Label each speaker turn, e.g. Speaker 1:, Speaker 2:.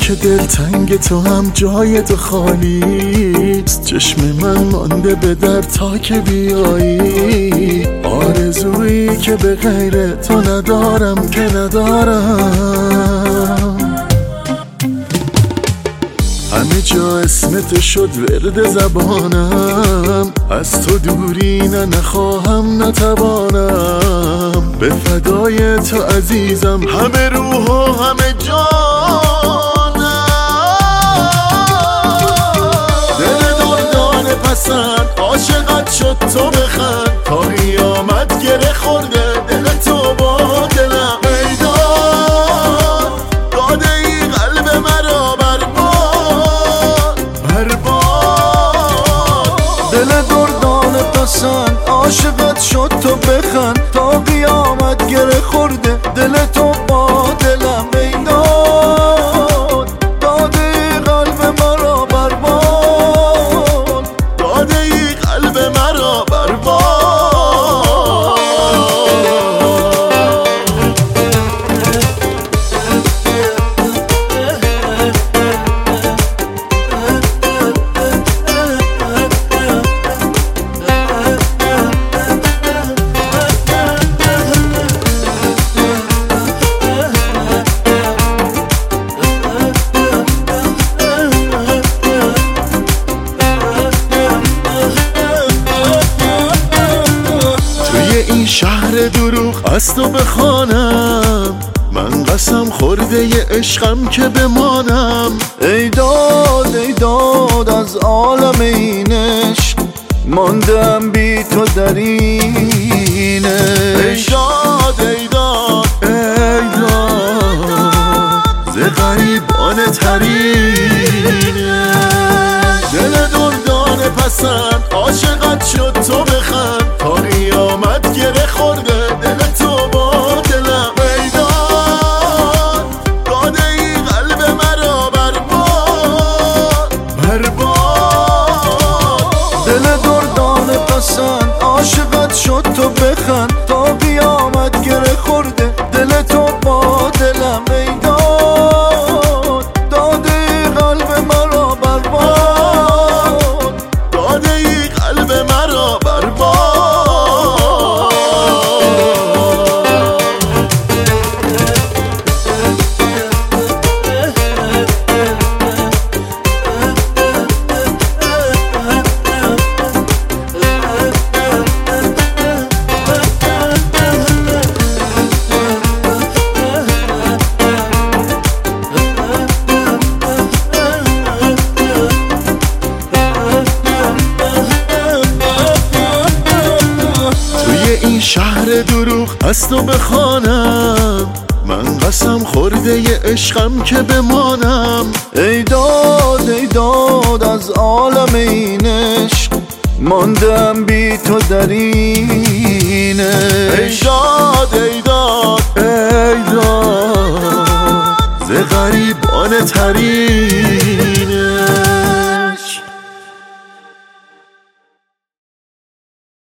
Speaker 1: که دلتنگ تو هم جای تو خالیست. چشم من مانده به در تا که بیایی، آرزویی که به غیر تو ندارم که ندارم. همه جا اسم تو شد ورد زبانم، از تو دوری نه نخواهم نتوانم. به فدای تو عزیزم همه روح و همه جانم. دل دردان پسند عاشقت شد تو بخند، تا قیامت گره خورده دل تو با دلم. میدان داده ای قلب مرا دل دردان پسند عاشقت شد تو بخند، تا قیامت گره خورده دل تو با دلم. میدان داده ای قلب مرا برباد، داده ای قلب مرا برباد. این شهر دروغ از تو بخوانم، من قسم خورده ی عشقم که بمانم. ای داد از عالم این عشق، ماندم بی تو در این عشق. ای داد ز غریبان ترین دل دردان پسند عاشقت شد تو بخند، تا قیامت گره خورده دل تو با دلم. میدان داده ای قلب مرا برباد. دل دردان پسند عاشقت شد تو بخند، تا قیامت گره خورده دل تو با دلم. میدان داده ای قلب مرا برباد، داده ای قلب مرا برباد. این شهر دروغ از تو بخوانم، من قسم خورده ی عشقم که بمانم. ای داد از عالم این عشق، ماندم بی تو در این عشق. ای داد ز غریبان ترین